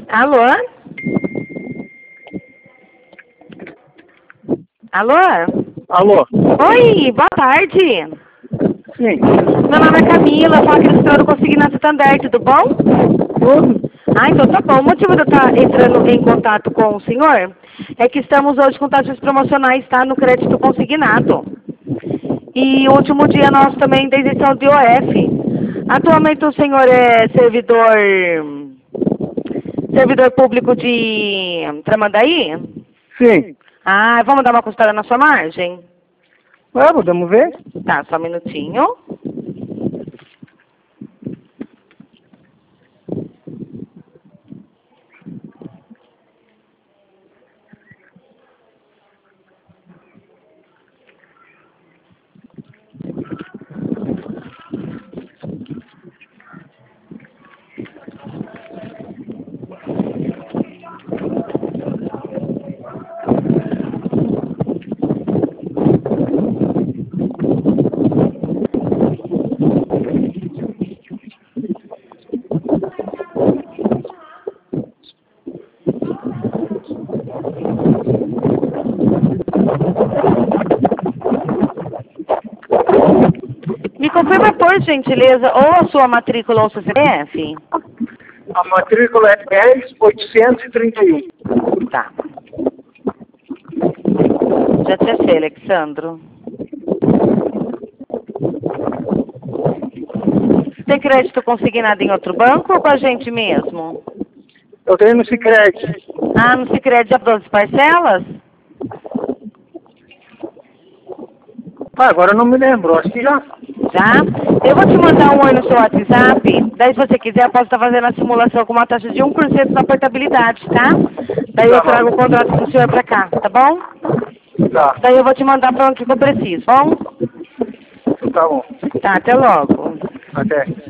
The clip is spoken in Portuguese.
Alô? Alô? Alô? Oi, boa tarde. Sim. Meu nome é Camila, fala aqui do Senhor Consignato Santander, tudo bom? Tudo? Ah, então tá bom. O motivo de eu estar entrando em contato com o senhor é que estamos hoje com taxas promocionais, tá? No crédito consignado. E o último dia nós também da isenção de IOF. Atualmente o senhor é servidor público de Tramandaí? Sim. Ah, vamos dar uma costada na sua margem? Podemos ver? Tá, só um minutinho. Me confirma, por gentileza, ou a sua matrícula ou o seu CPF? A matrícula é 10.831. Tá. Já te achei, Alexandro. Tem crédito consignado em outro banco ou com a gente mesmo? Eu tenho no Sicredi. Ah, no Sicredi já 12 parcelas? Agora eu não me lembro, acho que já. Já? Eu vou te mandar um oi no seu WhatsApp. Daí, se você quiser, eu posso estar fazendo a simulação com uma taxa de 1% na portabilidade, tá? Daí eu Tá trago o bom. contrato do senhor pra cá, tá bom? Tá. Daí eu vou te mandar para onde que eu preciso, bom? Tá bom. Tá, até logo. Até.